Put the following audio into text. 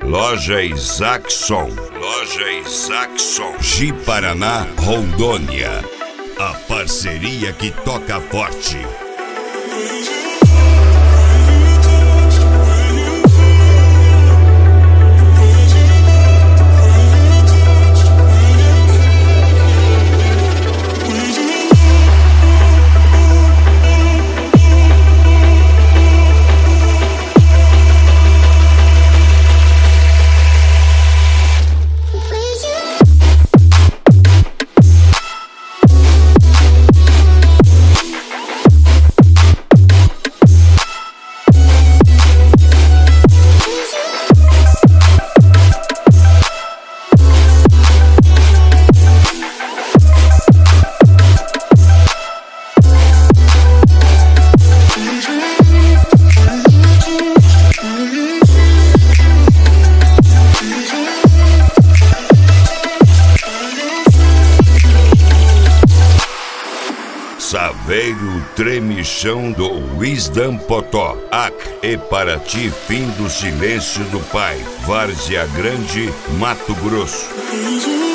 Loja Isaacson. Ji-Paraná, Rondônia. A parceria que toca forte. Saveiro Tremichão do Wisdom Potó. Ac e Paraty, fim do silêncio do pai. Várzea Grande, Mato Grosso.